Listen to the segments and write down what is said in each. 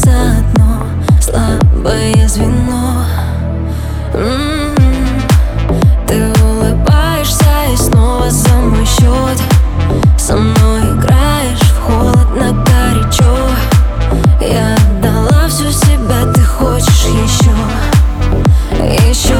кажется одно слабое звено. Ты улыбаешься и снова за мой счет со мной играешь в холодно горячо. Я отдала всю себя, ты хочешь еще, еще.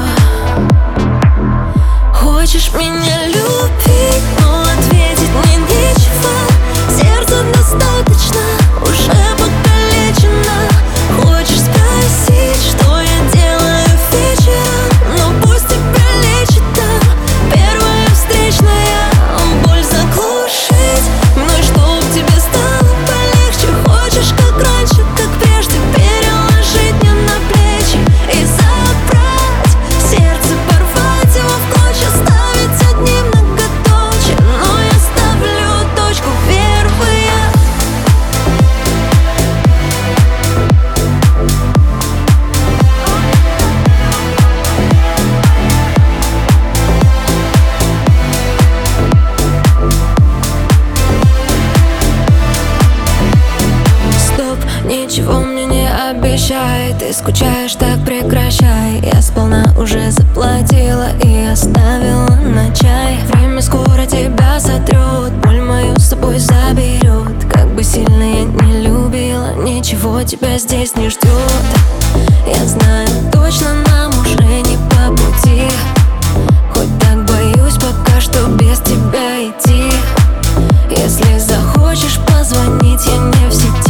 Хочешь меня любить, но ответить мне нечего. Сердце достаточно, уже покалечено. Хочешь спросить, что я делаю вечером, но пусть тебя лечит там первая встречная. Боль заглушить мной, чтоб тебе стало полегче. Хочешь как раньше, как прежде, переложить мне на плечи и забрать сердце, порвать его в клочья, оставить одним многоточие. Но я ставлю точку первая. Стоп, ничего мне не обещай. Ты скучаешь, так прекращай. Я сполна уже заплатила и оставила на чай. Время скоро тебя сотрет, боль мою с собой заберет. Как бы сильно я не любила, ничего тебя здесь не ждет. Я знаю точно, нам уже не по пути. Хоть так боюсь пока что без тебя идти. Если захочешь позвонить, я не в сети.